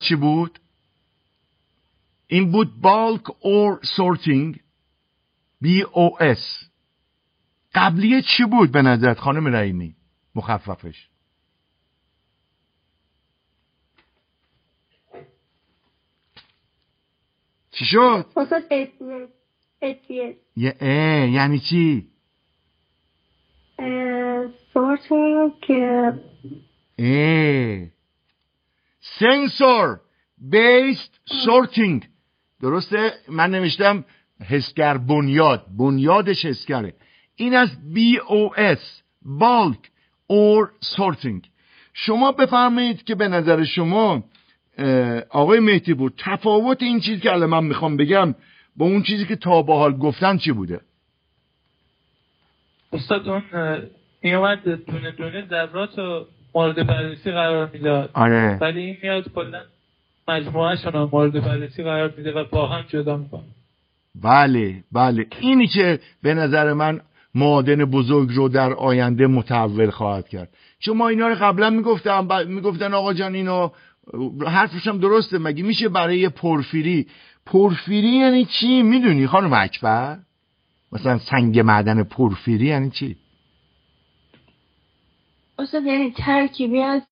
چی بود؟ این بود bulk or sorting. BOS. قبلیه چی بود به نظرت خانم رحیمی؟ مخففش چی شد؟ استاد ATS. یعنی چی؟ sorting که sensor based sorting. درسته؟ من نوشتم حسگر بنیادش حسگره. این از BOS bulk or sorting. شما بفرمایید که به نظر شما آقای مهدی بود تفاوت این چیزی که الان من میخوام بگم با اون چیزی که تا به حال گفتن چی بوده؟ استاد اون این اومد دونه دونه ذرات رو مورد بررسی قرار میداد. آره. ولی این میاد کلا مجموعه‌شون رو مورد بررسی قرار میده و با هم جدا میکنه. بله اینی که به نظر من معادن بزرگ رو در آینده متحول خواهد کرد. چون ما اینا رو قبلا میگفتن آقا جان اینو حرفش هم درسته. مگه میشه برای پورفیری یعنی چی میدونی خانم اکبر؟ مثلا سنگ معدن پورفیری یعنی چی؟ استاد یعنی ترکیبی از